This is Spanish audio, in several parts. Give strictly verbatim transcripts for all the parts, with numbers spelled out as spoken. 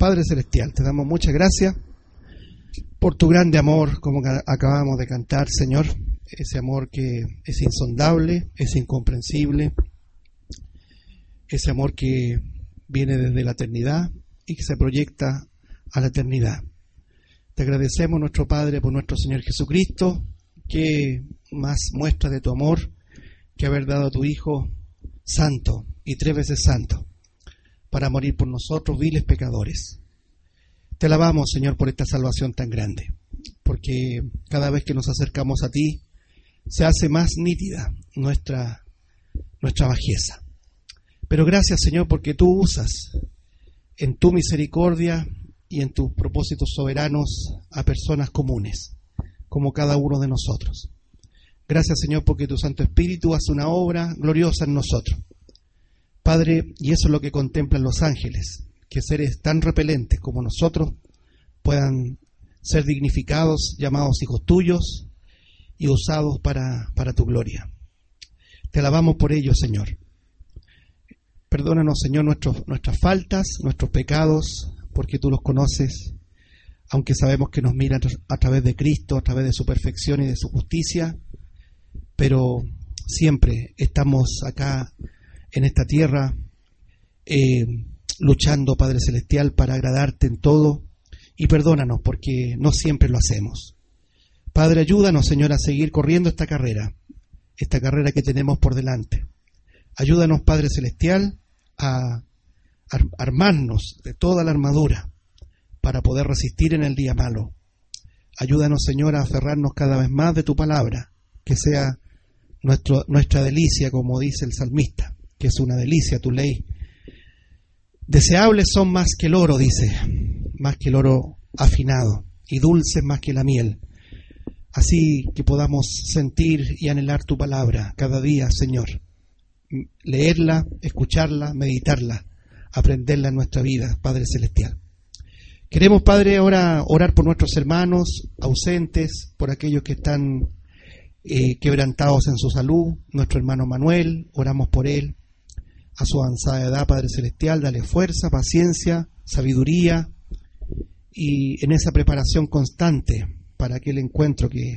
Padre Celestial, te damos muchas gracias por tu grande amor, como acabamos de cantar, Señor, ese amor que es insondable, es incomprensible, ese amor que viene desde la eternidad y que se proyecta a la eternidad. Te agradecemos, nuestro Padre, por nuestro Señor Jesucristo, que más muestra de tu amor que haber dado a tu Hijo santo y tres veces santo para morir por nosotros, viles pecadores. Te alabamos, Señor, por esta salvación tan grande, porque cada vez que nos acercamos a ti se hace más nítida nuestra, nuestra bajeza. Pero gracias, Señor, porque tú usas en tu misericordia y en tus propósitos soberanos a personas comunes, como cada uno de nosotros. Gracias, Señor, porque tu Santo Espíritu hace una obra gloriosa en nosotros. Padre, y eso es lo que contemplan los ángeles, que seres tan repelentes como nosotros puedan ser dignificados, llamados hijos tuyos y usados para, para tu gloria. Te alabamos por ello, Señor. Perdónanos, Señor, nuestros, nuestras faltas, nuestros pecados, porque tú los conoces, aunque sabemos que nos miran a través de Cristo, a través de su perfección y de su justicia, pero siempre estamos acá en esta tierra eh, luchando, Padre Celestial, para agradarte en todo, y perdónanos porque no siempre lo hacemos. Padre, ayúdanos, Señor, a seguir corriendo esta carrera, esta carrera que tenemos por delante. Ayúdanos, Padre Celestial, a armarnos de toda la armadura para poder resistir en el día malo. Ayúdanos, Señor, a aferrarnos cada vez más de tu palabra, que sea nuestro, nuestra delicia, como dice el salmista, que es una delicia tu ley. Deseables son más que el oro, dice, más que el oro afinado, y dulces más que la miel. Así que podamos sentir y anhelar tu palabra cada día, Señor. Leerla, escucharla, meditarla, aprenderla en nuestra vida, Padre Celestial. Queremos, Padre, ahora orar por nuestros hermanos ausentes, por aquellos que están eh, quebrantados en su salud. Nuestro hermano Manuel, oramos por él. A su avanzada edad, Padre Celestial, dale fuerza, paciencia, sabiduría y en esa preparación constante para aquel encuentro que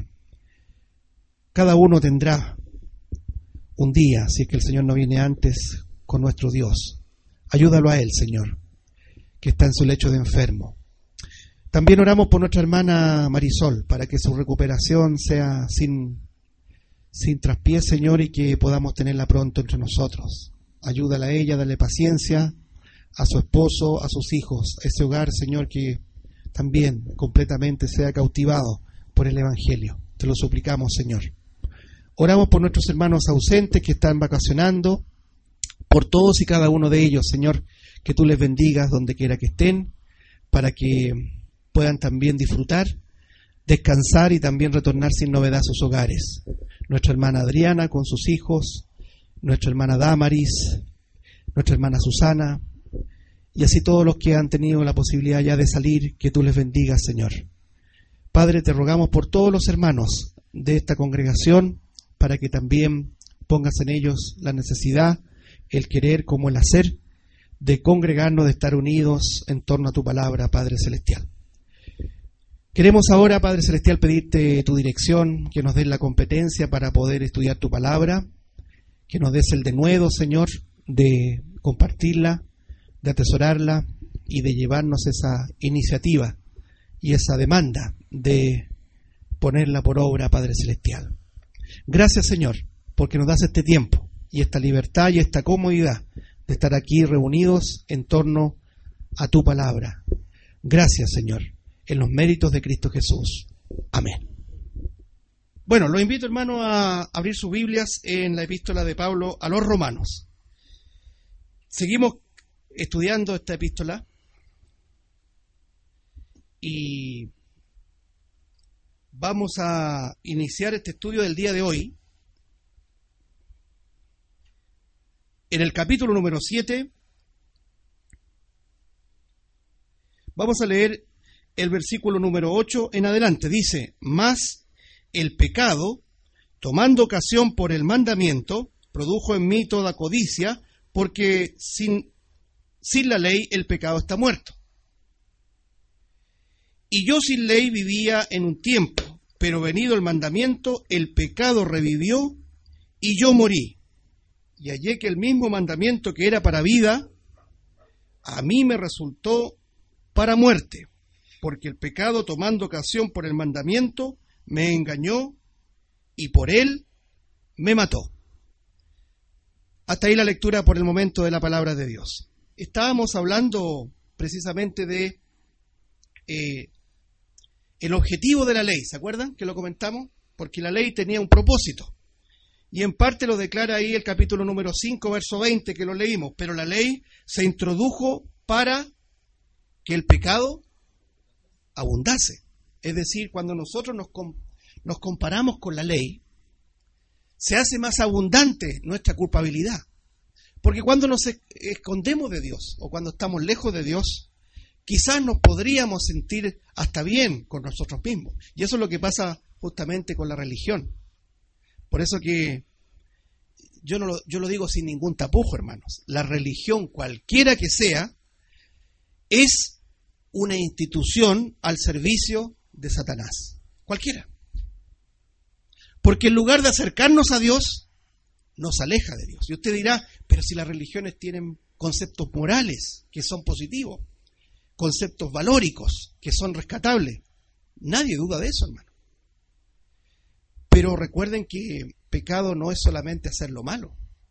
cada uno tendrá un día, si es que el Señor no viene antes, con nuestro Dios. Ayúdalo a él, Señor, que está en su lecho de enfermo. También oramos por nuestra hermana Marisol, para que su recuperación sea sin, sin traspiés, Señor, y que podamos tenerla pronto entre nosotros. Ayúdala a ella, dale paciencia a su esposo, a sus hijos, a ese hogar, Señor, que también completamente sea cautivado por el Evangelio. Te lo suplicamos, Señor. Oramos por nuestros hermanos ausentes que están vacacionando, por todos y cada uno de ellos, Señor, que tú les bendigas donde quiera que estén, para que puedan también disfrutar, descansar y también retornar sin novedad a sus hogares. Nuestra hermana Adriana con sus hijos, nuestra hermana Damaris, nuestra hermana Susana, y así todos los que han tenido la posibilidad ya de salir, que tú les bendigas, Señor. Padre, te rogamos por todos los hermanos de esta congregación, para que también pongas en ellos la necesidad, el querer como el hacer, de congregarnos, de estar unidos en torno a tu palabra, Padre Celestial. Queremos ahora, Padre Celestial, pedirte tu dirección, que nos des la competencia para poder estudiar tu palabra, que nos des el denuedo, Señor, de compartirla, de atesorarla y de llevarnos esa iniciativa y esa demanda de ponerla por obra, Padre Celestial. Gracias, Señor, porque nos das este tiempo y esta libertad y esta comodidad de estar aquí reunidos en torno a tu palabra. Gracias, Señor, en los méritos de Cristo Jesús. Amén. Bueno, los invito, hermano, a abrir sus Biblias en la epístola de Pablo a los Romanos. Seguimos estudiando esta epístola y vamos a iniciar este estudio del día de hoy en el capítulo número siete. Vamos a leer el versículo número ocho en adelante. Dice: mas el pecado, tomando ocasión por el mandamiento, produjo en mí toda codicia, porque sin, sin la ley el pecado está muerto. Y yo sin ley vivía en un tiempo, pero venido el mandamiento, el pecado revivió y yo morí. Y hallé que el mismo mandamiento que era para vida, a mí me resultó para muerte, porque el pecado, tomando ocasión por el mandamiento, me engañó y por él me mató. Hasta ahí la lectura por el momento de la palabra de Dios. Estábamos hablando precisamente de eh, el objetivo de la ley, ¿se acuerdan que lo comentamos? Porque la ley tenía un propósito. Y en parte lo declara ahí el capítulo número cinco, verso veinte, que lo leímos. Pero la ley se introdujo para que el pecado abundase. Es decir, cuando nosotros nos, nos comparamos con la ley, se hace más abundante nuestra culpabilidad. Porque cuando nos escondemos de Dios o cuando estamos lejos de Dios, quizás nos podríamos sentir hasta bien con nosotros mismos. Y eso es lo que pasa justamente con la religión. Por eso que yo, no lo, yo lo digo sin ningún tapujo, hermanos. La religión, cualquiera que sea, es una institución al servicio de Satanás. Cualquiera. Porque en lugar de acercarnos a Dios, nos aleja de Dios. Y usted dirá, pero si las religiones tienen conceptos morales que son positivos, conceptos valóricos que son rescatables. Nadie duda de eso, hermano. Pero recuerden que pecado no es solamente hacer lo malo,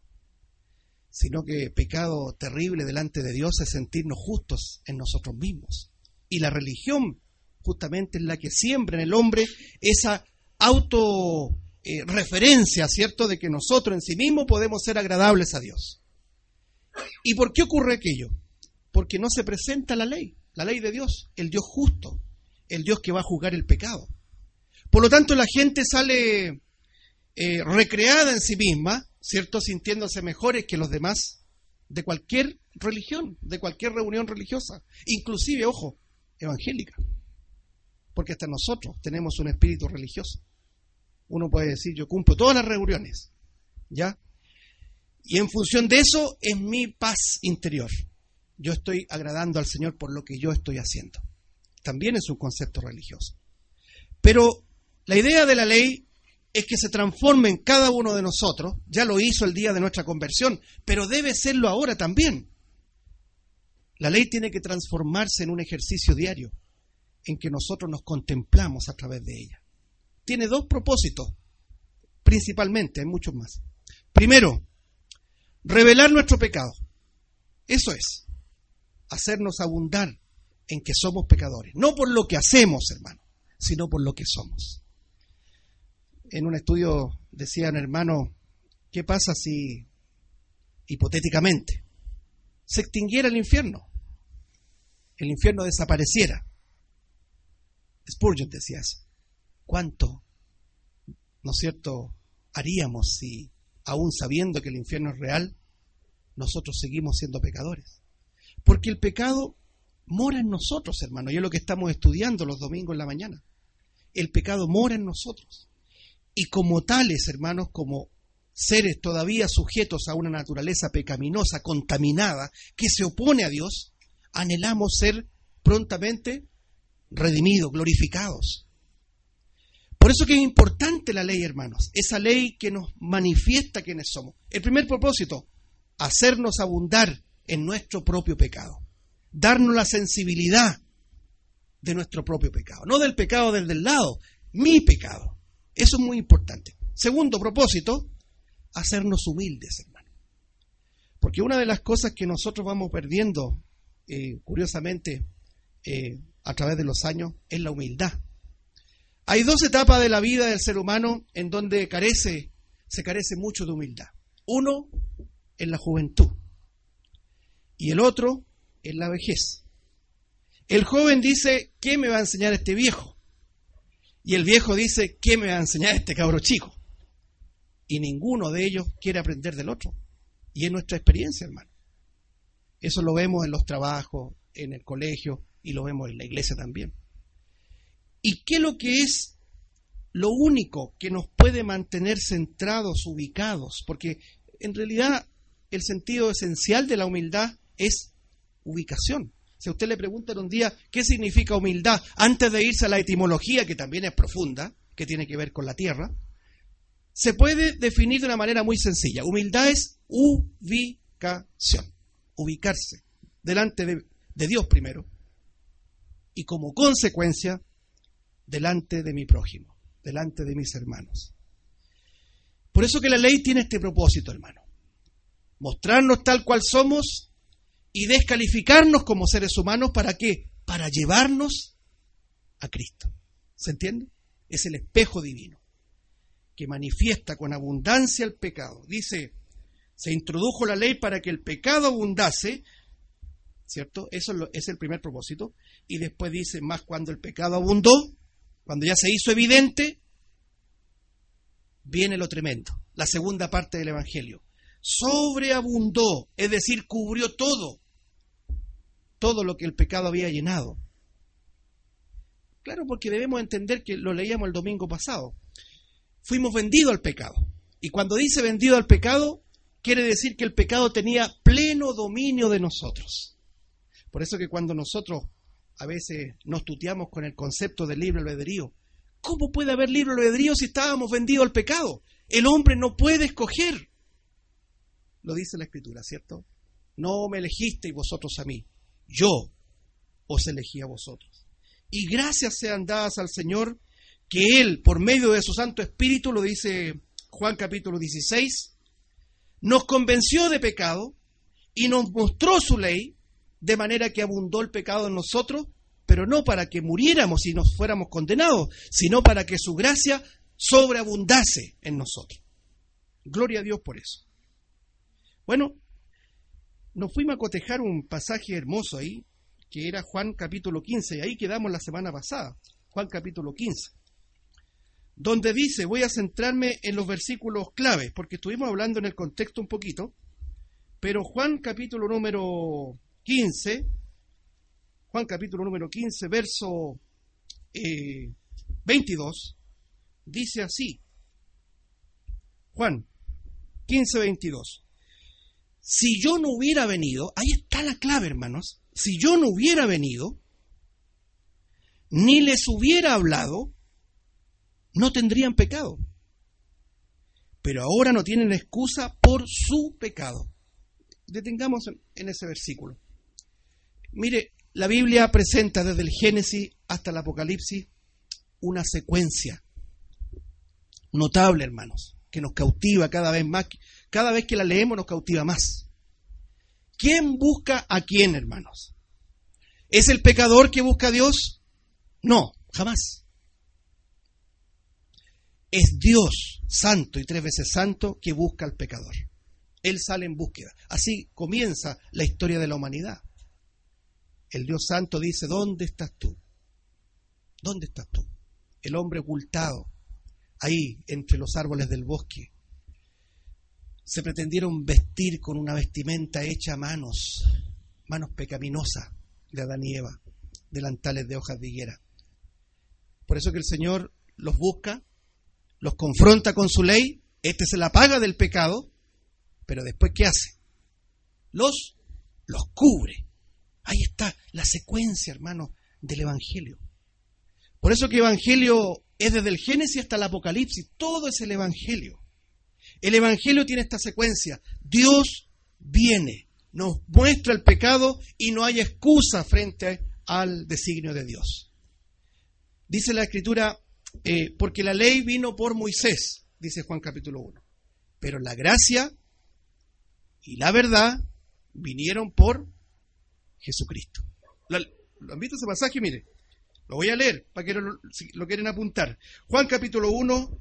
sino que pecado terrible delante de Dios es sentirnos justos en nosotros mismos. Y la religión justamente es la que siembra en el hombre esa auto eh, referencia, ¿cierto?, de que nosotros en sí mismos podemos ser agradables a Dios. ¿Y por qué ocurre aquello? Porque no se presenta la ley, la ley de Dios, el Dios justo, el Dios que va a juzgar el pecado. Por lo tanto, la gente sale eh, recreada en sí misma, ¿cierto?, sintiéndose mejores que los demás de cualquier religión, de cualquier reunión religiosa, inclusive, ojo, evangélica, porque hasta nosotros tenemos un espíritu religioso. Uno puede decir, yo cumplo todas las reuniones, ¿ya? Y en función de eso es mi paz interior. Yo estoy agradando al Señor por lo que yo estoy haciendo. También es un concepto religioso. Pero la idea de la ley es que se transforme en cada uno de nosotros. Ya lo hizo el día de nuestra conversión, pero debe serlo ahora también. La ley tiene que transformarse en un ejercicio diario en que nosotros nos contemplamos a través de ella. Tiene dos propósitos, principalmente, hay muchos más. Primero, revelar nuestro pecado. Eso es, hacernos abundar en que somos pecadores. No por lo que hacemos, hermano, sino por lo que somos. En un estudio decían, hermano, ¿qué pasa si, hipotéticamente, se extinguiera el infierno? El infierno desapareciera. Spurgeon decía eso. ¿Cuánto, no es cierto, haríamos si, aún sabiendo que el infierno es real, nosotros seguimos siendo pecadores? Porque el pecado mora en nosotros, hermano, y es lo que estamos estudiando los domingos en la mañana. El pecado mora en nosotros. Y como tales, hermanos, como seres todavía sujetos a una naturaleza pecaminosa, contaminada, que se opone a Dios, anhelamos ser prontamente redimidos, glorificados. Por eso que es importante la ley, hermanos, esa ley que nos manifiesta quiénes somos. El primer propósito, hacernos abundar en nuestro propio pecado, darnos la sensibilidad de nuestro propio pecado, no del pecado del del lado, mi pecado. Eso es muy importante. Segundo propósito, hacernos humildes, hermano. Porque una de las cosas que nosotros vamos perdiendo, eh, curiosamente, eh, a través de los años, es la humildad. Hay dos etapas de la vida del ser humano en donde carece, se carece mucho de humildad. Uno, en la juventud. Y el otro, en la vejez. El joven dice, ¿qué me va a enseñar este viejo? Y el viejo dice, ¿qué me va a enseñar este cabro chico? Y ninguno de ellos quiere aprender del otro. Y es nuestra experiencia, hermano. Eso lo vemos en los trabajos, en el colegio, y lo vemos en la iglesia también. ¿Y qué es lo que es lo único que nos puede mantener centrados, ubicados? Porque en realidad el sentido esencial de la humildad es ubicación. Si a usted le preguntan un día qué significa humildad, antes de irse a la etimología, que también es profunda, que tiene que ver con la tierra, se puede definir de una manera muy sencilla. Humildad es ubicación, ubicarse delante de, de Dios primero, y como consecuencia, delante de mi prójimo, delante de mis hermanos. Por eso que la ley tiene este propósito, hermano. Mostrarnos tal cual somos y descalificarnos como seres humanos. ¿Para qué? Para llevarnos a Cristo. ¿Se entiende? Es el espejo divino que manifiesta con abundancia el pecado. Dice, se introdujo la ley para que el pecado abundase, ¿cierto? Eso es, lo, es el primer propósito. Y después dice, más cuando el pecado abundó, cuando ya se hizo evidente, viene lo tremendo, la segunda parte del Evangelio. Sobreabundó, es decir, cubrió todo, todo lo que el pecado había llenado. Claro, porque debemos entender que lo leíamos el domingo pasado. Fuimos vendidos al pecado. Y cuando dice vendido al pecado, quiere decir que el pecado tenía pleno dominio de nosotros. Por eso que cuando nosotros a veces nos tuteamos con el concepto del libre albedrío, ¿cómo puede haber libre albedrío si estábamos vendidos al pecado? El hombre no puede escoger. Lo dice la Escritura, ¿cierto? No me elegisteis vosotros a mí, yo os elegí a vosotros. Y gracias sean dadas al Señor, que Él, por medio de su Santo Espíritu, lo dice Juan capítulo dieciséis, nos convenció de pecado y nos mostró su ley, de manera que abundó el pecado en nosotros, pero no para que muriéramos y nos fuéramos condenados, sino para que su gracia sobreabundase en nosotros. Gloria a Dios por eso. Bueno, nos fuimos a cotejar un pasaje hermoso ahí, que era Juan capítulo quince, y ahí quedamos la semana pasada, Juan capítulo quince, donde dice, voy a centrarme en los versículos claves, porque estuvimos hablando en el contexto un poquito, pero Juan capítulo número quince, Juan capítulo número quince, verso eh, veintidós, dice así, Juan quince, veintidós, si yo no hubiera venido, ahí está la clave, hermanos, si yo no hubiera venido, ni les hubiera hablado, no tendrían pecado. Pero ahora no tienen excusa por su pecado. Detengamos en, en ese versículo. Mire, la Biblia presenta desde el Génesis hasta el Apocalipsis una secuencia notable, hermanos, que nos cautiva cada vez más. Cada vez que la leemos nos cautiva más. ¿Quién busca a quién, hermanos? ¿Es el pecador que busca a Dios? No, jamás. Es Dios, santo y tres veces santo, que busca al pecador. Él sale en búsqueda. Así comienza la historia de la humanidad. El Dios santo dice, ¿dónde estás tú? ¿Dónde estás tú? El hombre ocultado, ahí entre los árboles del bosque. Se pretendieron vestir con una vestimenta hecha a manos, manos pecaminosas de Adán y Eva, delantales de hojas de higuera. Por eso que el Señor los busca, los confronta con su ley, este se la paga del pecado, pero después ¿qué hace? Los, los cubre. Ahí está la secuencia, hermano, del Evangelio. Por eso que Evangelio es desde el Génesis hasta el Apocalipsis, todo es el Evangelio. El Evangelio tiene esta secuencia. Dios viene, nos muestra el pecado y no hay excusa frente al designio de Dios. Dice la Escritura, eh, porque la ley vino por Moisés, dice Juan capítulo uno, pero la gracia y la verdad vinieron por Jesucristo. Lo, lo invito a ese pasaje, mire, lo voy a leer para que lo, si lo quieren apuntar. Juan capítulo uno,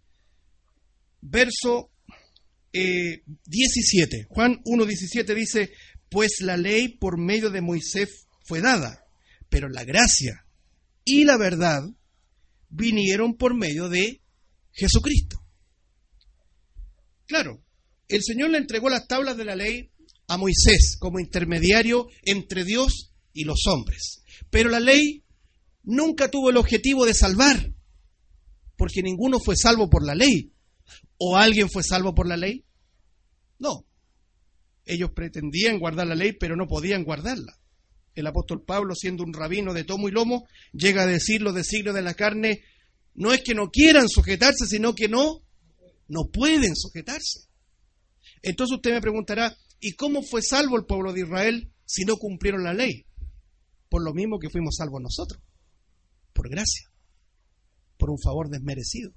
verso eh, diecisiete. Juan uno, diecisiete dice, pues la ley por medio de Moisés fue dada, pero la gracia y la verdad vinieron por medio de Jesucristo. Claro, el Señor le entregó las tablas de la ley a Moisés como intermediario entre Dios y los hombres. Pero la ley nunca tuvo el objetivo de salvar, porque ninguno fue salvo por la ley. ¿O alguien fue salvo por la ley? No. Ellos pretendían guardar la ley, pero no podían guardarla. El apóstol Pablo, siendo un rabino de tomo y lomo, llega a decir los designios de la carne, no es que no quieran sujetarse, sino que no, no pueden sujetarse. Entonces usted me preguntará, ¿y cómo fue salvo el pueblo de Israel si no cumplieron la ley? Por lo mismo que fuimos salvos nosotros, por gracia, por un favor desmerecido.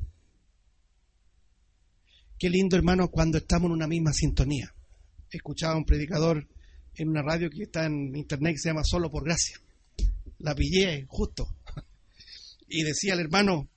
Qué lindo, hermano, cuando estamos en una misma sintonía. Escuchaba a un predicador en una radio que está en internet que se llama Solo por Gracia. La pillé justo. Y decía el hermano,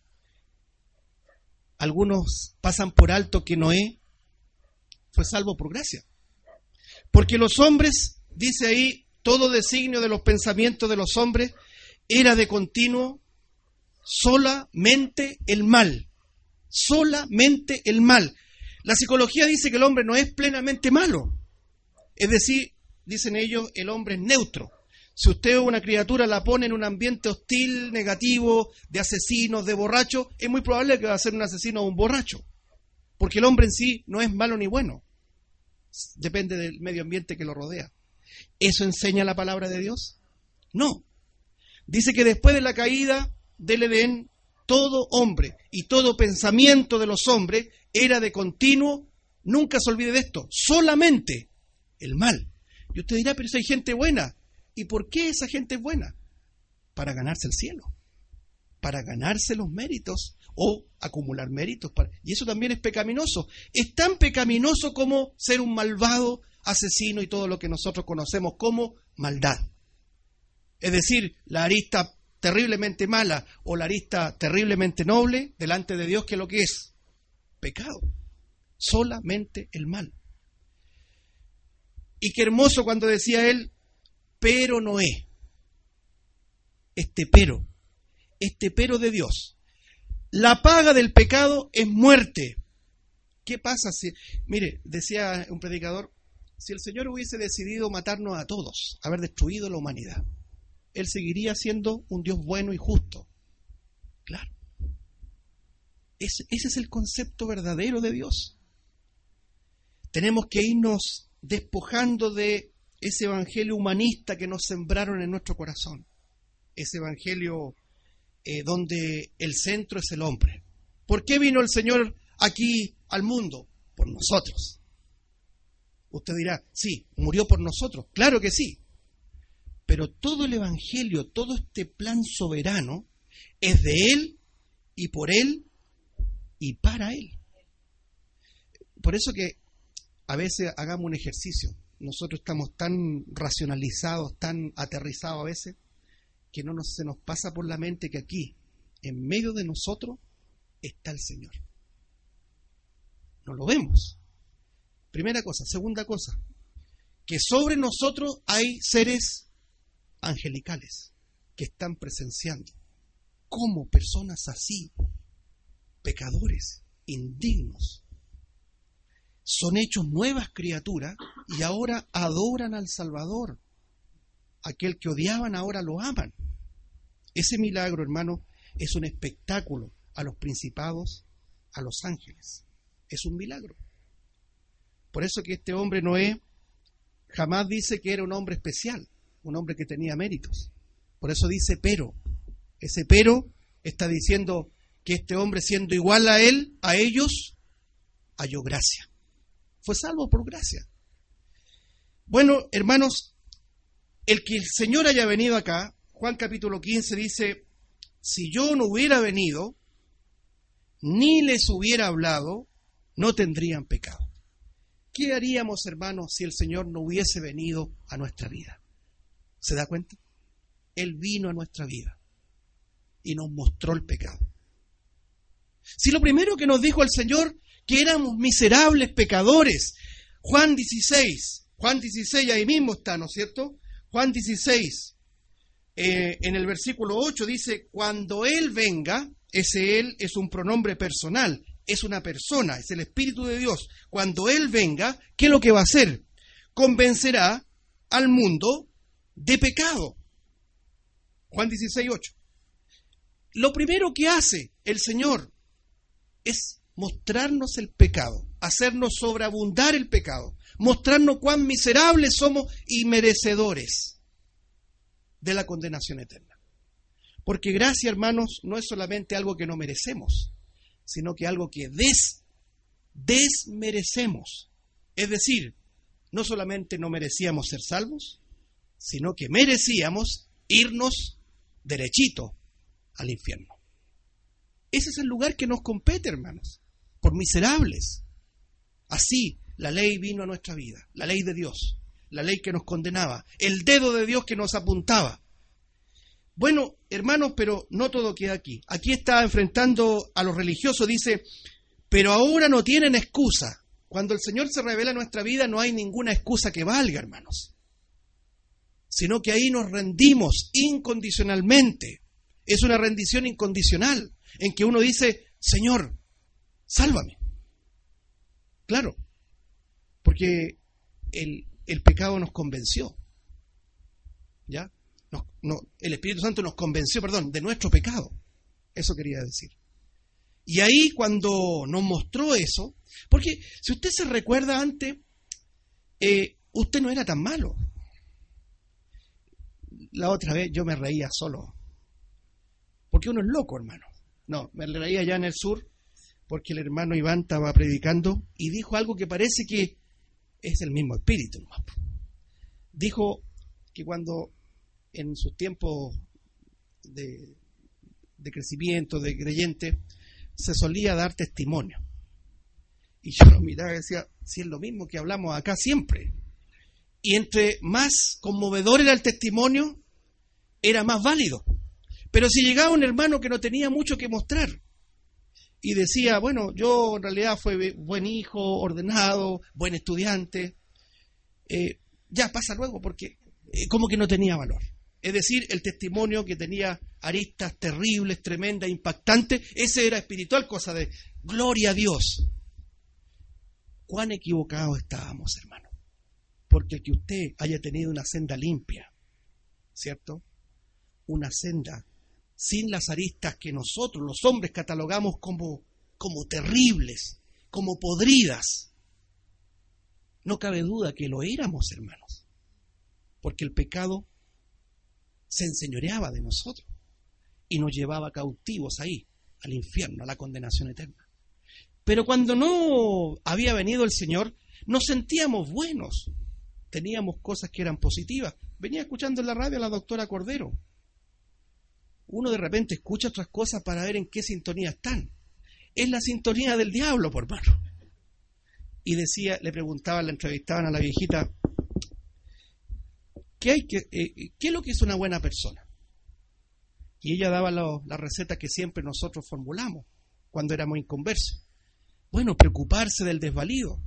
algunos pasan por alto que Noé fue salvo por gracia. Porque los hombres, dice ahí, todo designio de los pensamientos de los hombres era de continuo solamente el mal. Solamente el mal. La psicología dice que el hombre no es plenamente malo. Es decir, dicen ellos, el hombre es neutro. Si usted una criatura la pone en un ambiente hostil, negativo, de asesinos, de borrachos, es muy probable que va a ser un asesino o un borracho. Porque el hombre en sí no es malo ni bueno. Depende del medio ambiente que lo rodea. ¿Eso enseña la palabra de Dios? No. Dice que después de la caída del Edén, todo hombre y todo pensamiento de los hombres era de continuo, nunca se olvide de esto, solamente el mal. Y usted dirá, pero si hay gente buena. ¿Y por qué esa gente es buena? Para ganarse el cielo, para ganarse los méritos o acumular méritos. Para... Y eso también es pecaminoso. Es tan pecaminoso como ser un malvado, asesino y todo lo que nosotros conocemos como maldad. Es decir, la arista terriblemente mala o la arista terriblemente noble delante de Dios, que es lo que es pecado. Solamente el mal. Y qué hermoso cuando decía él, pero Noé, este pero, este pero de Dios. La paga del pecado es muerte. ¿Qué pasa si, mire, decía un predicador, si el Señor hubiese decidido matarnos a todos, haber destruido la humanidad, Él seguiría siendo un Dios bueno y justo? Claro. Ese, ese es el concepto verdadero de Dios. Tenemos que irnos despojando de ese evangelio humanista que nos sembraron en nuestro corazón. Ese evangelio eh, donde el centro es el hombre. ¿Por qué vino el Señor aquí al mundo? Por nosotros. Usted dirá, sí, murió por nosotros. Claro que sí. Pero todo el evangelio, todo este plan soberano es de Él y por Él y para Él. Por eso que a veces hagamos un ejercicio. Nosotros estamos tan racionalizados, tan aterrizados a veces, que no nos, se nos pasa por la mente que aquí, en medio de nosotros, está el Señor. No lo vemos. Primera cosa. Segunda cosa, que sobre nosotros hay seres angelicales que están presenciando cómo personas así, pecadores, indignos, son hechos nuevas criaturas y ahora adoran al Salvador. Aquel que odiaban ahora lo aman. Ese milagro, hermano, es un espectáculo a los principados, a los ángeles. Es un milagro. Por eso que este hombre Noé jamás dice que era un hombre especial, un hombre que tenía méritos. Por eso dice pero. Ese pero está diciendo que este hombre, siendo igual a él, a ellos, halló gracia. Fue salvo por gracia. Bueno, hermanos, el que el Señor haya venido acá, Juan capítulo quince dice, si yo no hubiera venido, ni les hubiera hablado, no tendrían pecado. ¿Qué haríamos, hermanos, si el Señor no hubiese venido a nuestra vida? ¿Se da cuenta? Él vino a nuestra vida y nos mostró el pecado. Si lo primero que nos dijo el Señor, que éramos miserables pecadores. Juan dieciséis, Juan dieciséis, ahí mismo está, ¿no es cierto? Juan dieciséis, eh, en el versículo ocho dice, cuando Él venga, ese Él es un pronombre personal, es una persona, es el Espíritu de Dios. Cuando Él venga, ¿qué es lo que va a hacer? Convencerá al mundo de pecado. Juan dieciséis, ocho. Lo primero que hace el Señor es mostrarnos el pecado, hacernos sobreabundar el pecado, mostrarnos cuán miserables somos y merecedores. de la condenación eterna. Porque gracia, hermanos, no es solamente algo que no merecemos, sino que algo que des, desmerecemos. Es decir, no solamente no merecíamos ser salvos, sino que merecíamos irnos derechito al infierno. Ese es el lugar que nos compete, hermanos, por miserables. Así la ley vino a nuestra vida, la ley de Dios, la ley que nos condenaba, el dedo de Dios que nos apuntaba. Bueno, hermanos, pero no todo queda aquí. Aquí está enfrentando a los religiosos, dice, pero ahora no tienen excusa. Cuando el Señor se revela en nuestra vida no hay ninguna excusa que valga, hermanos, sino que ahí nos rendimos incondicionalmente. Es una rendición incondicional en que uno dice, Señor, sálvame. Claro, porque el, el pecado nos convenció, ¿ya? No, no, el Espíritu Santo nos convenció, perdón, de nuestro pecado. Eso quería decir. Y ahí cuando nos mostró eso, porque si usted se recuerda antes, eh, usted no era tan malo. La otra vez yo me reía solo, porque uno es loco, hermano. No, me reía allá en el sur, porque el hermano Iván estaba predicando y dijo algo que parece que es el mismo espíritu. Dijo que cuando en sus tiempos de, de crecimiento, de creyente, se solía dar testimonio. Y yo lo miraba y decía, si es lo mismo que hablamos acá siempre. Y entre más conmovedor era el testimonio, era más válido. Pero si llegaba un hermano que no tenía mucho que mostrar y decía, bueno, yo en realidad fui buen hijo, ordenado, buen estudiante, eh, ya pasa luego porque eh, como que no tenía valor. Es decir, el testimonio que tenía aristas terribles, tremendas, impactantes, ese era espiritual, cosa de gloria a Dios. ¿Cuán equivocados estábamos, hermano? Porque que usted haya tenido una senda limpia, ¿cierto? Una senda sin las aristas que nosotros, los hombres, catalogamos como, como terribles, como podridas. No cabe duda que lo éramos, hermanos, porque el pecado se enseñoreaba de nosotros y nos llevaba cautivos ahí, al infierno, a la condenación eterna. Pero cuando no había venido el Señor, nos sentíamos buenos, teníamos cosas que eran positivas. Venía escuchando en la radio a la doctora Cordero. Uno de repente escucha otras cosas para ver en qué sintonía están. Es la sintonía del diablo, por hermano. Y decía, le preguntaban, le entrevistaban a la viejita, ¿qué hay que, eh, qué es lo que es una buena persona? Y ella daba lo, la receta que siempre nosotros formulamos cuando éramos inconversos. Bueno, preocuparse del desvalido.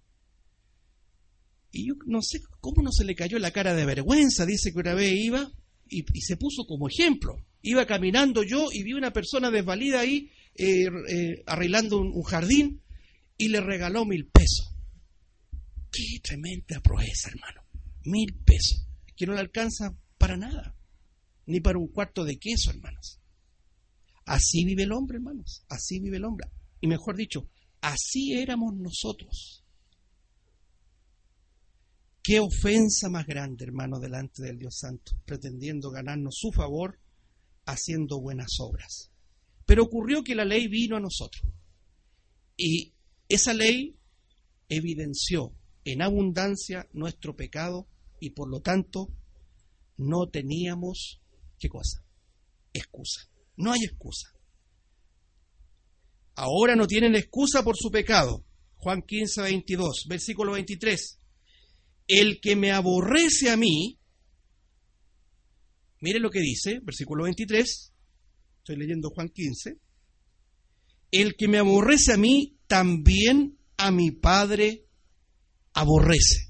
Y yo no sé cómo no se le cayó la cara de vergüenza. Dice que una vez iba y, y se puso como ejemplo. Iba caminando yo y vi una persona desvalida ahí eh, eh, arreglando un, un jardín y le regaló mil pesos. Qué tremenda proeza, hermano. Mil pesos. Que no le alcanza para nada. Ni para un cuarto de queso, hermanos. Así vive el hombre, hermanos. Así vive el hombre. Y mejor dicho, así éramos nosotros. Qué ofensa más grande, hermano, delante del Dios Santo, pretendiendo ganarnos su favor haciendo buenas obras. Pero ocurrió que la ley vino a nosotros. Y esa ley evidenció en abundancia nuestro pecado y por lo tanto no teníamos, ¿qué cosa? Excusa. No hay excusa. Ahora no tienen excusa por su pecado. Juan quince, veintidós, versículo veintitrés. El que me aborrece a mí, mire lo que dice, versículo veintitrés, estoy leyendo Juan quince, el que me aborrece a mí, también a mi Padre aborrece.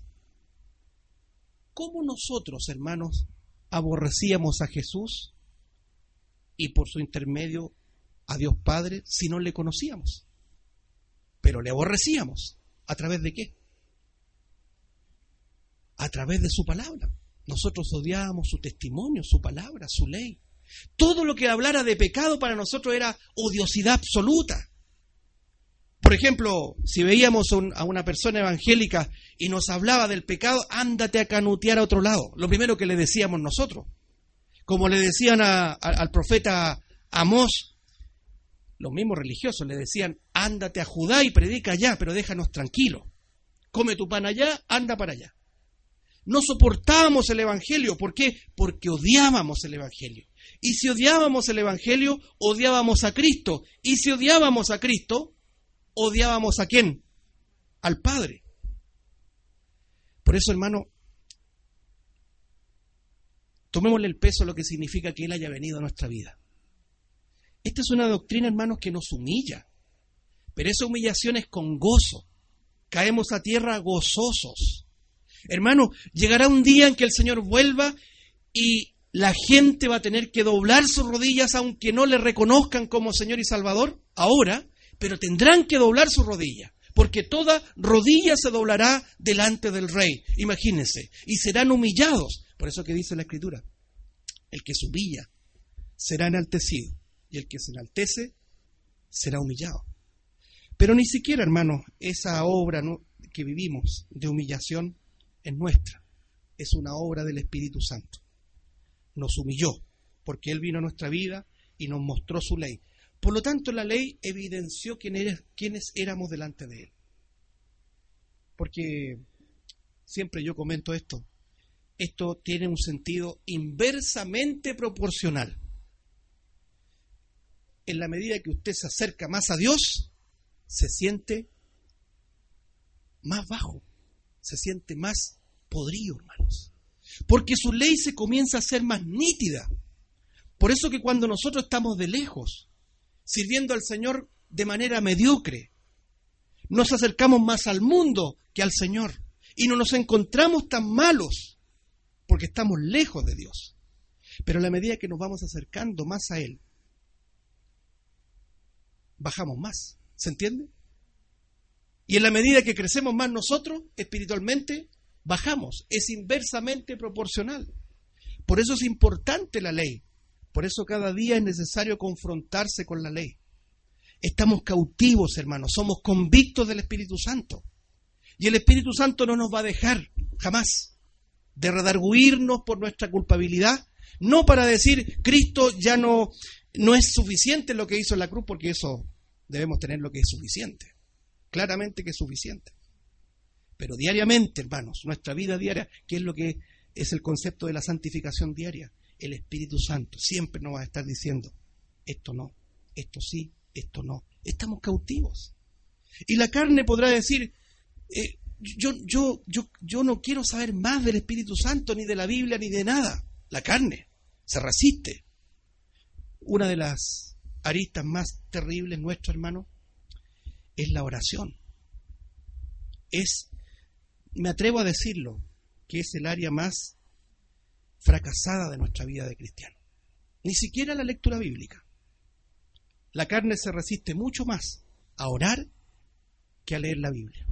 ¿Cómo nosotros, hermanos, aborrecíamos a Jesús y por su intermedio a Dios Padre si no le conocíamos? Pero le aborrecíamos. ¿A través de qué? A través de su palabra. Nosotros odiábamos su testimonio, su palabra, su ley. Todo lo que hablara de pecado para nosotros era odiosidad absoluta. Por ejemplo, si veíamos a una persona evangélica y nos hablaba del pecado, ándate a canutear a otro lado. Lo primero que le decíamos nosotros. Como le decían a, a, al profeta Amós, los mismos religiosos le decían, ándate a Judá y predica allá, pero déjanos tranquilos. Come tu pan allá, anda para allá. No soportábamos el Evangelio. ¿Por qué? Porque odiábamos el Evangelio. Y si odiábamos el Evangelio, odiábamos a Cristo. Y si odiábamos a Cristo, odiábamos ¿a quién? Al Padre. Por eso, hermano, tomémosle el peso a lo que significa que Él haya venido a nuestra vida. Esta es una doctrina, hermanos, que nos humilla. Pero esa humillación es con gozo. Caemos a tierra gozosos. Hermano, llegará un día en que el Señor vuelva y la gente va a tener que doblar sus rodillas aunque no le reconozcan como Señor y Salvador ahora, pero tendrán que doblar sus rodillas, porque toda rodilla se doblará delante del Rey, imagínense, y serán humillados. Por eso que dice la Escritura, el que se humilla será enaltecido y el que se enaltece será humillado. Pero ni siquiera, hermano, esa obra ¿no? que vivimos de humillación es nuestra, es una obra del Espíritu Santo. Nos humilló, porque Él vino a nuestra vida y nos mostró su ley. Por lo tanto, la ley evidenció quién eres, quiénes éramos delante de Él. Porque siempre yo comento esto, esto tiene un sentido inversamente proporcional. En la medida que usted se acerca más a Dios, se siente más bajo. Se siente más podrido, hermanos. Porque su ley se comienza a ser más nítida. Por eso que cuando nosotros estamos de lejos, sirviendo al Señor de manera mediocre, nos acercamos más al mundo que al Señor. Y no nos encontramos tan malos, porque estamos lejos de Dios. Pero a la medida que nos vamos acercando más a Él, bajamos más. ¿Se entiende? Y en la medida que crecemos más nosotros, espiritualmente, bajamos. Es inversamente proporcional. Por eso es importante la ley. Por eso cada día es necesario confrontarse con la ley. Estamos cautivos, hermanos. Somos convictos del Espíritu Santo. Y el Espíritu Santo no nos va a dejar, jamás, de redarguirnos por nuestra culpabilidad. No para decir, Cristo ya no, no es suficiente lo que hizo en la cruz, porque eso debemos tener lo que es suficiente. Claramente que es suficiente. Pero diariamente, hermanos, nuestra vida diaria, que es lo que es el concepto de la santificación diaria, el Espíritu Santo siempre nos va a estar diciendo, esto no, esto sí, esto no. Estamos cautivos. Y la carne podrá decir, eh, yo, yo, yo, yo no quiero saber más del Espíritu Santo, ni de la Biblia, ni de nada. La carne se resiste. Una de las aristas más terribles, nuestro hermano, es la oración. Es, me atrevo a decirlo, que es el área más fracasada de nuestra vida de cristiano. Ni siquiera la lectura bíblica. La carne se resiste mucho más a orar que a leer la Biblia.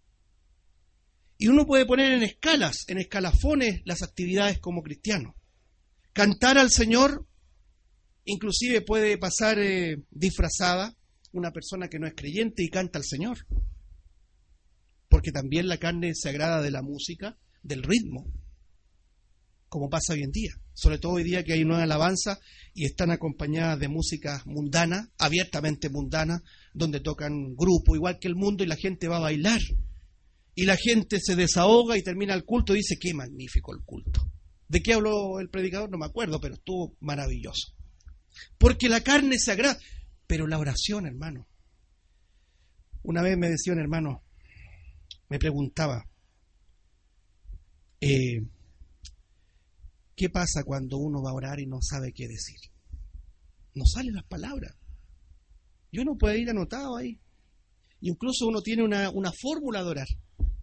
Y uno puede poner en escalas, en escalafones, las actividades como cristiano. Cantar al Señor, inclusive puede pasar eh, disfrazada una persona que no es creyente y canta al Señor. Porque también la carne se agrada de la música, del ritmo, como pasa hoy en día. Sobre todo hoy día que hay una alabanza y están acompañadas de música mundana, abiertamente mundana, donde tocan grupo, igual que el mundo, y la gente va a bailar. Y la gente se desahoga y termina el culto y dice, qué magnífico el culto. ¿De qué habló el predicador? No me acuerdo, pero estuvo maravilloso. Porque la carne se agrada. Pero la oración, hermano. Una vez me decía un hermano, me preguntaba, eh, ¿qué pasa cuando uno va a orar y no sabe qué decir? No salen las palabras. Y uno puede ir anotado ahí. Incluso uno tiene una, una fórmula de orar.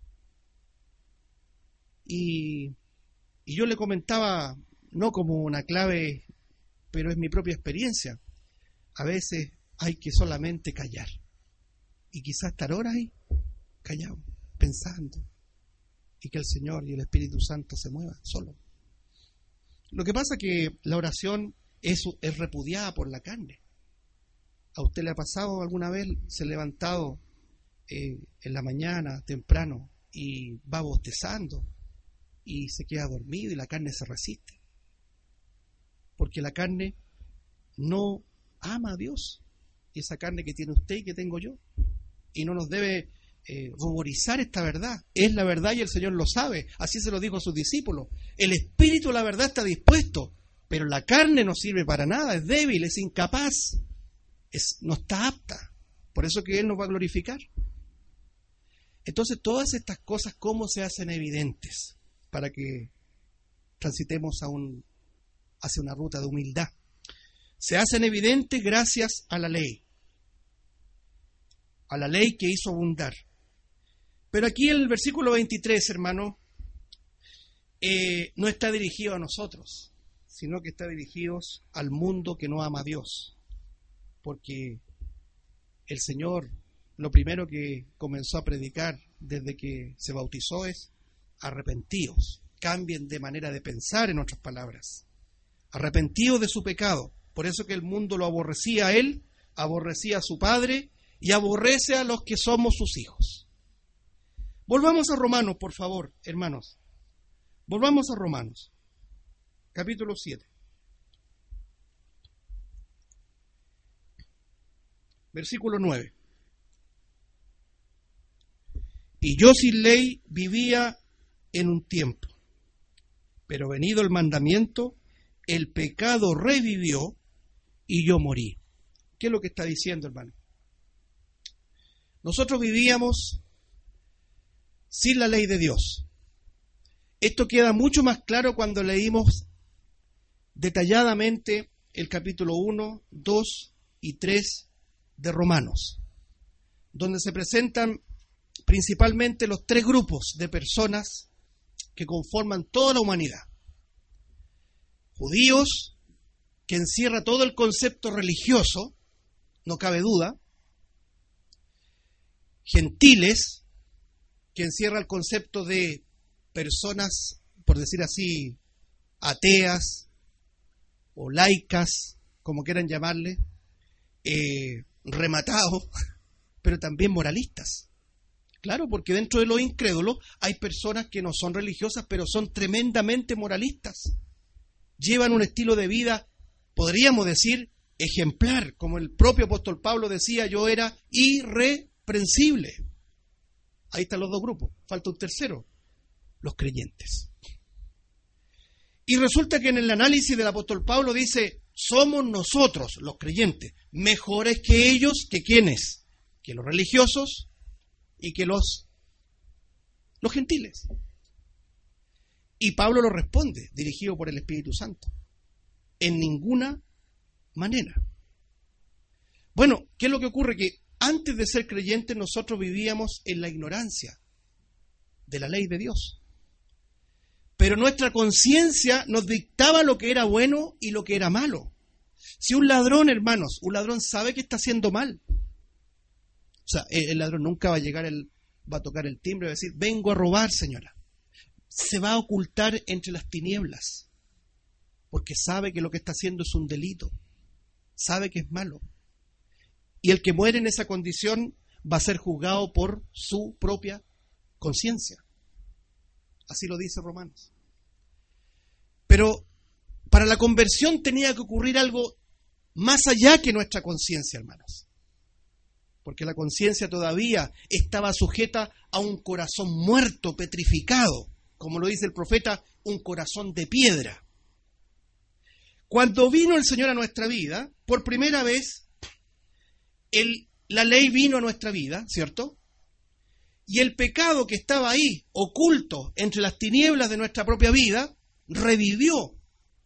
Y, y yo le comentaba, no como una clave, pero es mi propia experiencia. A veces hay que solamente callar. Y quizás estar horas ahí, callado, pensando. Y que el Señor y el Espíritu Santo se muevan solo. Lo que pasa es que la oración es, es repudiada por la carne. ¿A usted le ha pasado alguna vez, se ha levantado eh, en la mañana, temprano, y va bostezando, y se queda dormido y la carne se resiste? porque la carne no ama a Dios, y esa carne que tiene usted y que tengo yo, y no nos debe eh, ruborizar esta verdad. Es la verdad y el Señor lo sabe, así se lo dijo a sus discípulos. El espíritu de la verdad está dispuesto, pero la carne no sirve para nada, es débil, es incapaz, es, no está apta, por eso que Él nos va a glorificar. Entonces todas estas cosas, ¿cómo se hacen evidentes? Para que transitemos a un, hacia una ruta de humildad. Se hacen evidentes gracias a la ley, a la ley que hizo abundar. Pero aquí el versículo veintitrés, hermano, eh, no está dirigido a nosotros, sino que está dirigido al mundo que no ama a Dios. Porque el Señor, lo primero que comenzó a predicar desde que se bautizó es: arrepentíos, cambien de manera de pensar, en otras palabras. Arrepentíos de su pecado. Por eso que el mundo lo aborrecía a Él, aborrecía a su Padre y aborrece a los que somos sus hijos. Volvamos a Romanos, por favor, hermanos. Volvamos a Romanos, capítulo siete. Versículo nueve. Y yo sin ley vivía en un tiempo, pero venido el mandamiento, el pecado revivió y yo morí. ¿Qué es lo que está diciendo, hermano? Nosotros vivíamos sin la ley de Dios. Esto queda mucho más claro cuando leímos detalladamente el capítulo uno, dos y tres de Romanos, donde se presentan principalmente los tres grupos de personas que conforman toda la humanidad. Judíos, que encierra todo el concepto religioso, no cabe duda. Gentiles, que encierra el concepto de personas, por decir así, ateas o laicas, como quieran llamarle, eh, rematados, pero también moralistas. Claro, porque dentro de los incrédulos hay personas que no son religiosas, pero son tremendamente moralistas. Llevan un estilo de vida, podríamos decir, ejemplar, como el propio apóstol Pablo decía: yo era irreprensible. Ahí están los dos grupos, falta un tercero, los creyentes. Y resulta que en el análisis del apóstol Pablo dice: somos nosotros, los creyentes, mejores que ellos, que quienes, que los religiosos y que los, los gentiles. Y Pablo lo responde, dirigido por el Espíritu Santo: en ninguna manera. Bueno, ¿qué es lo que ocurre? Que antes de ser creyentes nosotros vivíamos en la ignorancia de la ley de Dios. Pero nuestra conciencia nos dictaba lo que era bueno y lo que era malo. Si un ladrón, hermanos, un ladrón sabe que está haciendo mal. O sea, el ladrón nunca va a llegar, el, va a tocar el timbre y va a decir: vengo a robar, señora. Se va a ocultar entre las tinieblas, porque sabe que lo que está haciendo es un delito, sabe que es malo. Y el que muere en esa condición va a ser juzgado por su propia conciencia. Así lo dice Romanos. Pero para la conversión tenía que ocurrir algo más allá que nuestra conciencia, hermanos. Porque la conciencia todavía estaba sujeta a un corazón muerto, petrificado, como lo dice el profeta, un corazón de piedra. Cuando vino el Señor a nuestra vida, por primera vez, el, la ley vino a nuestra vida, ¿cierto? Y el pecado que estaba ahí, oculto entre las tinieblas de nuestra propia vida, revivió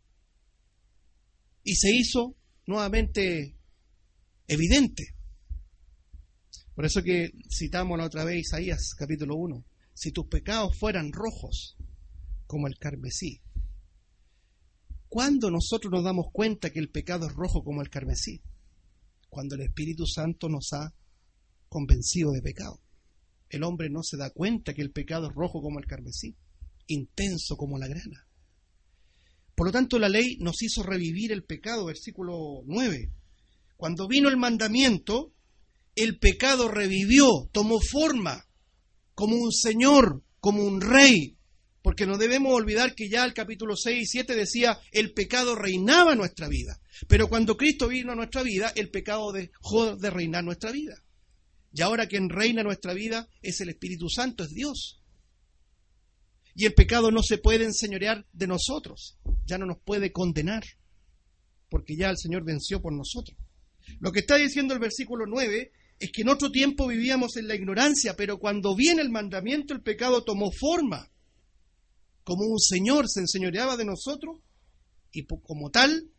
y se hizo nuevamente evidente. Por eso que citamos la otra vez Isaías capítulo uno: si tus pecados fueran rojos como el carmesí. ¿Cuándo nosotros nos damos cuenta que el pecado es rojo como el carmesí? Cuando el Espíritu Santo nos ha convencido de pecado. El hombre no se da cuenta que el pecado es rojo como el carmesí, intenso como la grana. Por lo tanto, la ley nos hizo revivir el pecado, versículo nueve. Cuando vino el mandamiento, el pecado revivió, tomó forma como un señor, como un rey, Porque no debemos olvidar que ya el capítulo seis y siete decía, el pecado reinaba en nuestra vida. Pero cuando Cristo vino a nuestra vida, el pecado dejó de reinar nuestra vida. Y ahora quien reina nuestra vida es el Espíritu Santo, es Dios. Y el pecado no se puede enseñorear de nosotros, ya no nos puede condenar, porque ya el Señor venció por nosotros. Lo que está diciendo el versículo nueve es que en otro tiempo vivíamos en la ignorancia, pero cuando viene el mandamiento, el pecado tomó forma. Como un señor se enseñoreaba de nosotros y como tal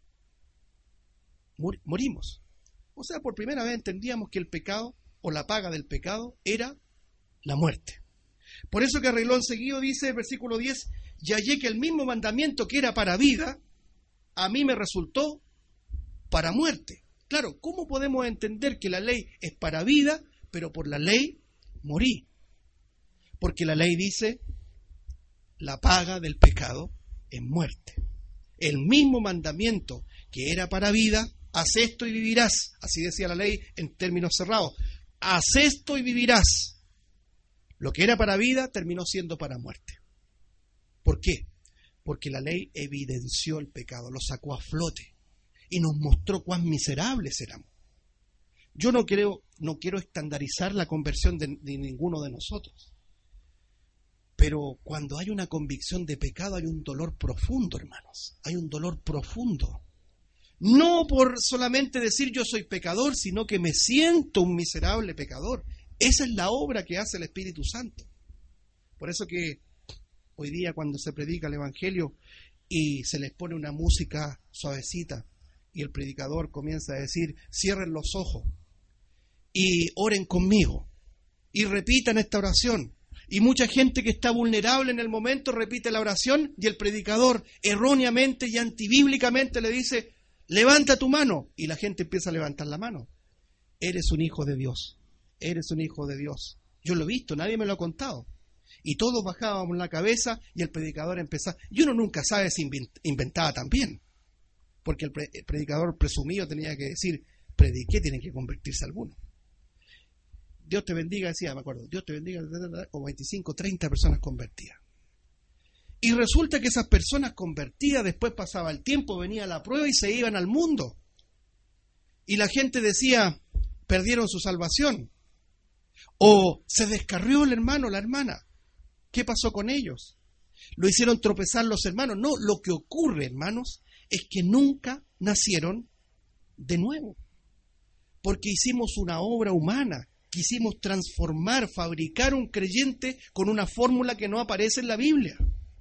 morimos. O sea, por primera vez entendíamos que el pecado o la paga del pecado era la muerte. Por eso que arregló enseguida, dice el versículo diez, y hallé que el mismo mandamiento que era para vida, a mí me resultó para muerte. Claro, ¿cómo podemos entender que la ley es para vida, pero por la ley morí? Porque la ley dice, la paga del pecado es muerte. El mismo mandamiento que era para vida, haz esto y vivirás. Así decía la ley en términos cerrados. Haz esto y vivirás. Lo que era para vida terminó siendo para muerte. ¿Por qué? Porque la ley evidenció el pecado, lo sacó a flote y nos mostró cuán miserables éramos. Yo no creo, no quiero estandarizar la conversión de, de ninguno de nosotros. Pero cuando hay una convicción de pecado hay un dolor profundo, hermanos. Hay un dolor profundo. No por solamente decir yo soy pecador, sino que me siento un miserable pecador. Esa es la obra que hace el Espíritu Santo. Por eso que hoy día cuando se predica el Evangelio y se les pone una música suavecita y el predicador comienza a decir, cierren los ojos y oren conmigo y repitan esta oración. Y mucha gente que está vulnerable en el momento repite la oración y el predicador erróneamente y antibíblicamente le dice, levanta tu mano. Y la gente empieza a levantar la mano. Eres un hijo de Dios. Eres un hijo de Dios. Yo lo he visto, nadie me lo ha contado. Y todos bajábamos la cabeza y el predicador empezaba. Y uno nunca sabe si inventaba también. Porque el, pre- el predicador presumido tenía que decir, prediqué, tienen que convertirse algunos. Dios te bendiga, decía, me acuerdo, Dios te bendiga, como veinticinco, treinta personas convertidas. Y resulta que esas personas convertidas, después pasaba el tiempo, venía la prueba y se iban al mundo. Y la gente decía, perdieron su salvación. O se descarrió el hermano, la hermana. ¿Qué pasó con ellos? Lo hicieron tropezar los hermanos. No, lo que ocurre, hermanos, es que nunca nacieron de nuevo. Porque hicimos una obra humana. Quisimos transformar, fabricar un creyente con una fórmula que no aparece en la Biblia.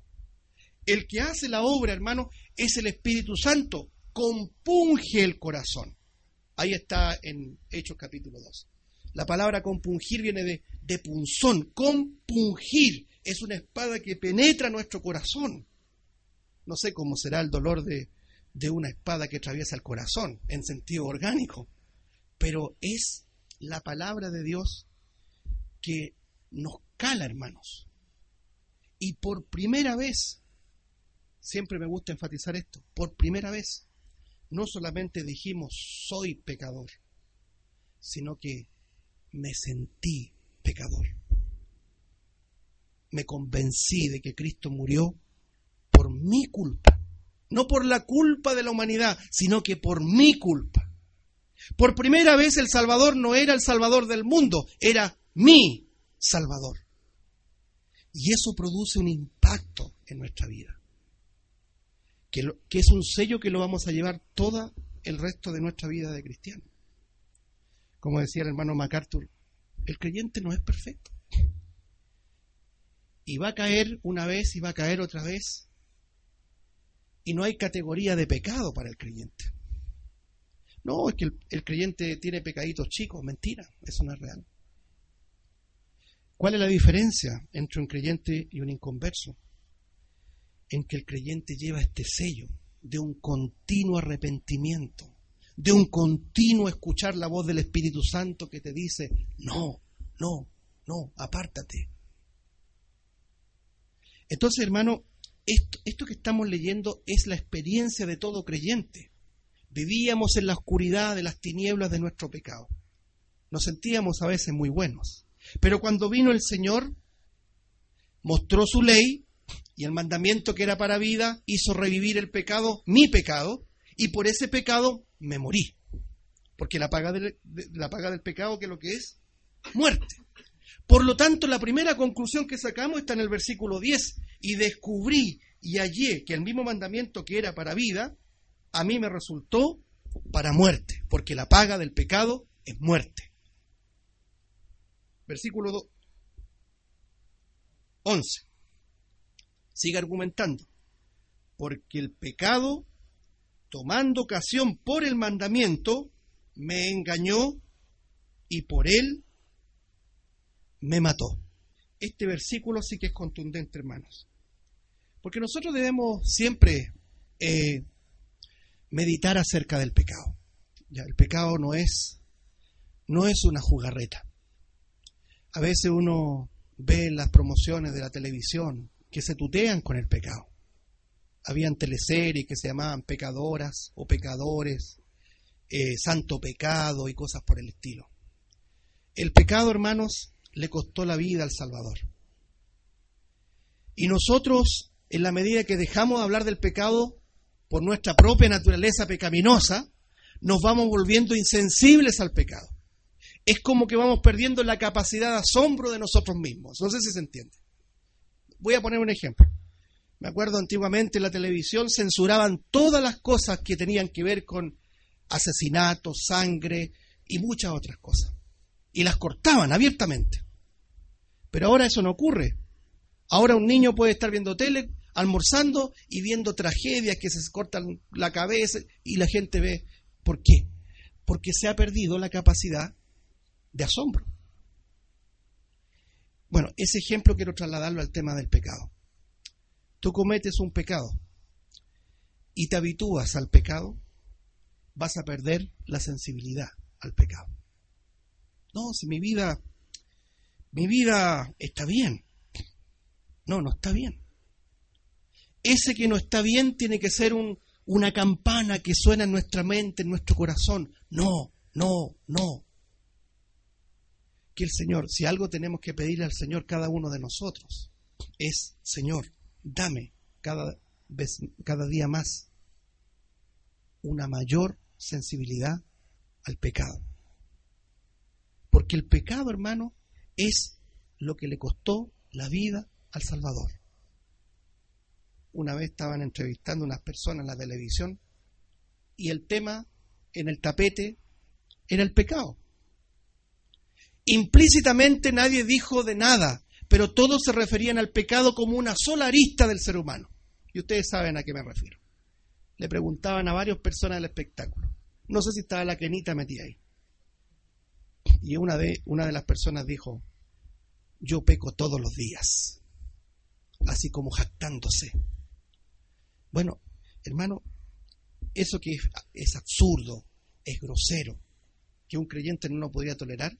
El que hace la obra, hermano, es el Espíritu Santo. Compunge el corazón. Ahí está en Hechos capítulo dos. La palabra compungir viene de, de punzón. Compungir es una espada que penetra nuestro corazón. No sé cómo será el dolor de, de una espada que atraviesa el corazón en sentido orgánico, pero es la palabra de Dios que nos cala, hermanos. Y por primera vez, siempre me gusta enfatizar esto, por primera vez, no solamente dijimos soy pecador, sino que me sentí pecador. Me convencí de que Cristo murió por mi culpa, no por la culpa de la humanidad, sino que por mi culpa. Por primera vez el Salvador no era el Salvador del mundo, era mi Salvador. Y eso produce un impacto en nuestra vida, que, lo, que es un sello que lo vamos a llevar todo el resto de nuestra vida de cristiano. Como decía el hermano MacArthur, el creyente no es perfecto. Y va a caer una vez y va a caer otra vez. Y no hay categoría de pecado para el creyente. No, es que el, el creyente tiene pecaditos chicos, mentira, eso no es real. ¿Cuál es la diferencia entre un creyente y un inconverso? En que el creyente lleva este sello de un continuo arrepentimiento, de un continuo escuchar la voz del Espíritu Santo que te dice, no, no, no, apártate. Entonces, hermano, esto, esto que estamos leyendo es la experiencia de todo creyente. Vivíamos en la oscuridad de las tinieblas de nuestro pecado. Nos sentíamos a veces muy buenos. Pero cuando vino el Señor, mostró su ley Y el mandamiento que era para vida hizo revivir el pecado, mi pecado, y por ese pecado me morí. Porque la paga del, de, la paga del pecado, ¿qué es lo que es? Muerte. Por lo tanto, la primera conclusión que sacamos está en el versículo diez. Y descubrí y hallé que el mismo mandamiento que era para vida, a mí me resultó para muerte. Porque la paga del pecado es muerte. Versículo once. Sigue argumentando. Porque el pecado, tomando ocasión por el mandamiento, me engañó y por él me mató. Este versículo sí que es contundente, hermanos. Porque nosotros debemos siempre eh, meditar acerca del pecado. Ya, el pecado no es, no es una jugarreta. A veces uno ve en las promociones de la televisión que se tutean con el pecado. Habían teleseries que se llamaban Pecadoras o Pecadores, eh, Santo Pecado y cosas por el estilo. El pecado, hermanos, le costó la vida al Salvador. Y nosotros, en la medida que dejamos de hablar del pecado por nuestra propia naturaleza pecaminosa, nos vamos volviendo insensibles al pecado. Es como que vamos perdiendo la capacidad de asombro de nosotros mismos. No sé si se entiende. Voy a poner un ejemplo. Me acuerdo antiguamente en la televisión censuraban todas las cosas que tenían que ver con asesinatos, sangre y muchas otras cosas. Y las cortaban abiertamente. Pero ahora eso no ocurre. Ahora un niño puede estar viendo tele, almorzando y viendo tragedias que se cortan la cabeza y la gente ve. ¿Por qué? Porque se ha perdido la capacidad de asombro. Bueno, ese ejemplo quiero trasladarlo al tema del pecado. Tú cometes un pecado y te habitúas al pecado, vas a perder la sensibilidad al pecado. No, si mi vida, mi vida está bien. No, no está bien. Ese que no está bien tiene que ser un, una campana que suena en nuestra mente, en nuestro corazón. No, no, no. Que el Señor, si algo tenemos que pedirle al Señor cada uno de nosotros, es, Señor, dame cada vez, cada día más una mayor sensibilidad al pecado. Porque el pecado, hermano, es lo que le costó la vida al Salvador. Una vez estaban entrevistando a unas personas en la televisión y el tema en el tapete era el pecado. Implícitamente nadie dijo de nada, pero todos se referían al pecado como una sola arista del ser humano. Y ustedes saben a qué me refiero. Le preguntaban a varias personas del espectáculo. No sé si estaba la Kenita metida ahí. Y una de, una de las personas dijo, yo peco todos los días. Así como jactándose. Bueno, hermano, eso que es, es absurdo, es grosero, que un creyente no lo podría tolerar,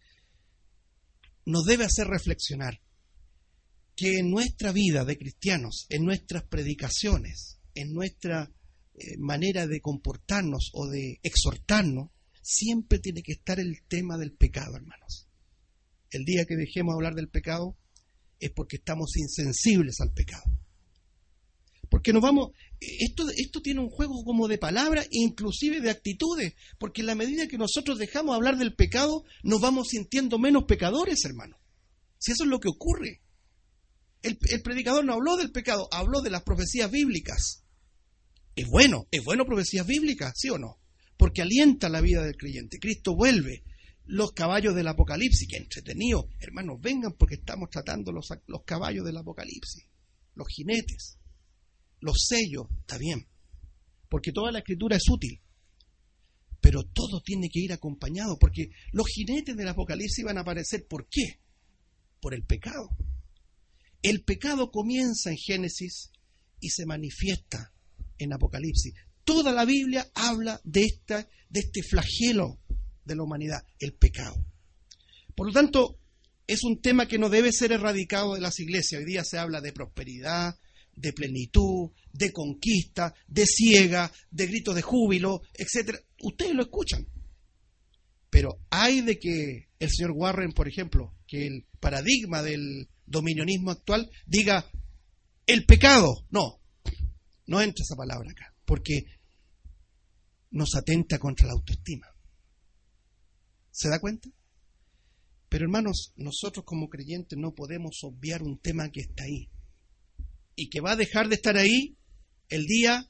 nos debe hacer reflexionar que en nuestra vida de cristianos, en nuestras predicaciones, en nuestra eh, manera de comportarnos o de exhortarnos, siempre tiene que estar el tema del pecado, hermanos. El día que dejemos de hablar del pecado es porque estamos insensibles al pecado. Porque nos vamos, esto, esto tiene un juego como de palabras, inclusive de actitudes, porque en la medida que nosotros dejamos de hablar del pecado, nos vamos sintiendo menos pecadores, hermano. Si eso es lo que ocurre. El, el predicador no habló del pecado, habló de las profecías bíblicas. Es bueno, es bueno profecías bíblicas, ¿sí o no? Porque alienta la vida del creyente. Cristo vuelve. Los caballos del Apocalipsis, que entretenido. Hermanos, vengan porque estamos tratando los, los caballos del Apocalipsis. Los jinetes. Los sellos, está bien. Porque toda la escritura es útil. Pero todo tiene que ir acompañado. Porque los jinetes del Apocalipsis van a aparecer. ¿Por qué? Por el pecado. El pecado comienza en Génesis y se manifiesta en Apocalipsis. Toda la Biblia habla de, esta, de este flagelo de la humanidad, el pecado. Por lo tanto, es un tema que no debe ser erradicado de las iglesias. Hoy día se habla de prosperidad, de plenitud, de conquista, de ciega, de gritos de júbilo, etcétera. Ustedes lo escuchan. Pero hay de que el señor Warren, por ejemplo, que el paradigma del dominionismo actual diga, El pecado, no, no entra esa palabra acá, porque nos atenta contra la autoestima. ¿Se da cuenta? Pero hermanos, nosotros como creyentes no podemos obviar un tema que está ahí y que va a dejar de estar ahí el día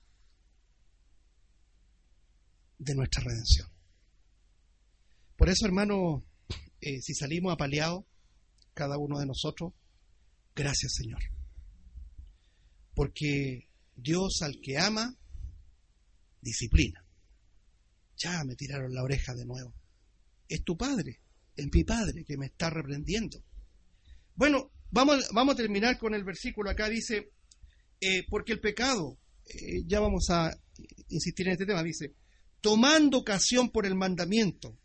de nuestra redención. Por eso, hermano, eh, si salimos apaleados, cada uno de nosotros, gracias, Señor. Porque Dios al que ama, disciplina. Ya me tiraron la oreja de nuevo. Es tu padre, es mi padre que me está reprendiendo. Bueno, vamos, vamos a terminar con el versículo acá, dice, eh, porque el pecado, eh, ya vamos a insistir en este tema, dice, tomando ocasión por el mandamiento.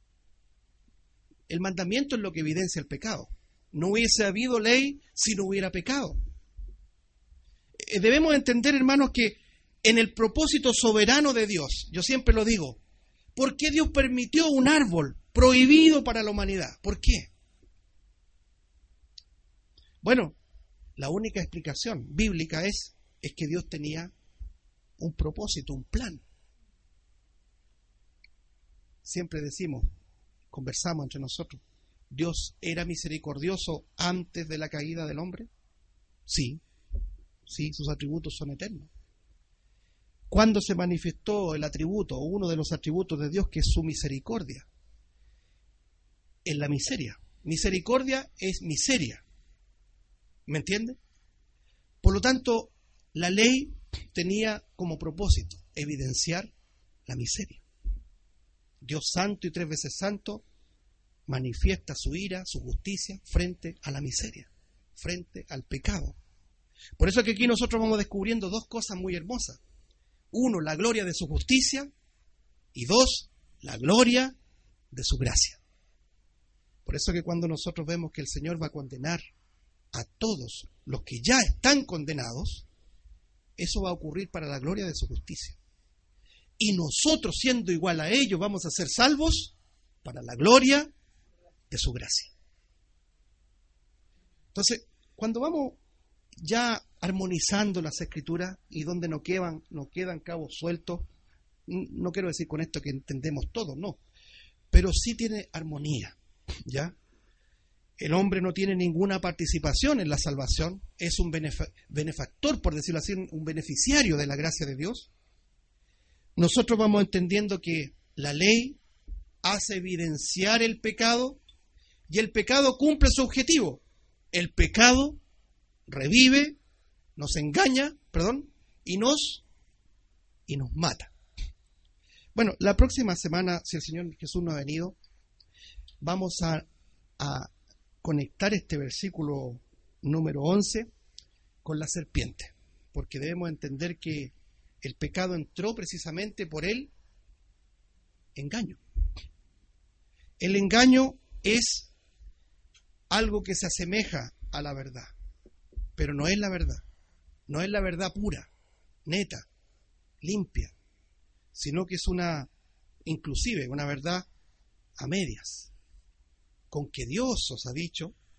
El mandamiento es lo que evidencia el pecado. No hubiese habido ley si no hubiera pecado. Eh, debemos entender, hermanos, que en el propósito soberano de Dios, yo siempre lo digo, ¿por qué Dios permitió un árbol prohibido para la humanidad? ¿Por qué? Bueno, la única explicación bíblica es, es que Dios tenía un propósito, un plan. Siempre decimos, conversamos entre nosotros, ¿Dios era misericordioso antes de la caída del hombre? Sí, sí, sus atributos son eternos. ¿Cuándo se manifestó el atributo, o uno de los atributos de Dios, que es su misericordia? En la miseria. Misericordia es miseria. ¿Me entiende? Por lo tanto, la ley tenía como propósito evidenciar la miseria. Dios santo y tres veces santo manifiesta su ira, su justicia frente a la miseria, frente al pecado. Por eso es que aquí nosotros vamos descubriendo dos cosas muy hermosas. Uno, la gloria de su justicia, y dos, la gloria de su gracia. Por eso que cuando nosotros vemos que el Señor va a condenar a todos los que ya están condenados, eso va a ocurrir para la gloria de su justicia. Y nosotros, siendo igual a ellos, vamos a ser salvos para la gloria de su gracia. Entonces, cuando vamos ya armonizando las escrituras y donde no quedan, no quedan cabos sueltos, no quiero decir con esto que entendemos todo, no, pero sí tiene armonía, ¿ya? El hombre no tiene ninguna participación en la salvación, es un benefa- benefactor, por decirlo así, un beneficiario de la gracia de Dios. Nosotros vamos entendiendo que la ley hace evidenciar el pecado y el pecado cumple su objetivo. El pecado revive, nos engaña, perdón, y nos, y nos mata. Bueno, la próxima semana, si el Señor Jesús no ha venido, vamos a, a conectar este versículo número once con la serpiente, porque debemos entender que el pecado entró precisamente por el engaño. El engaño es algo que se asemeja a la verdad, pero no es la verdad. No es la verdad pura, neta, limpia, sino que es una, inclusive, una verdad a medias. Con que Dios os ha dicho,